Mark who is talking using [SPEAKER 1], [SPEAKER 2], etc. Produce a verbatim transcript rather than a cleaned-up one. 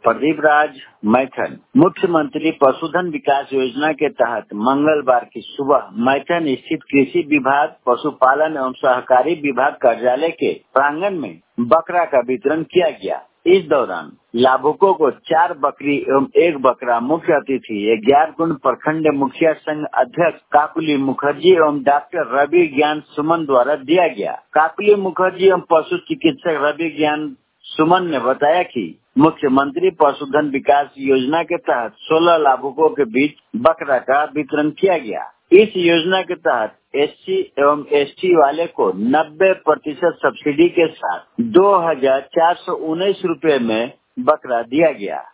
[SPEAKER 1] प्रदीप राज, मैथन। मुख्यमंत्री पशुधन विकास योजना के तहत मंगलवार की सुबह मैथन स्थित कृषि विभाग, पशुपालन एवं सहकारी विभाग कार्यालय के प्रांगण में बकरा का वितरण किया गया। इस दौरान लाभुकों को चार बकरी एवं एक बकरा मुख्य अतिथि ग्यारकुंड प्रखंड मुखिया संघ अध्यक्ष काकुली मुखर्जी एवं डॉक्टर रवि ज्ञान सुमन द्वारा दिया गया। काकुली मुखर्जी एवं पशु चिकित्सक रवि ज्ञान सुमन ने बताया कि मुख्यमंत्री पशुधन विकास योजना के तहत सोलह लाभुकों के बीच बकरा का वितरण किया गया। इस योजना के तहत एससी एवं एसटी वाले को नब्बे प्रतिशत सब्सिडी के साथ दो हजार चार सौ उन्नीस रूपए में बकरा दिया गया।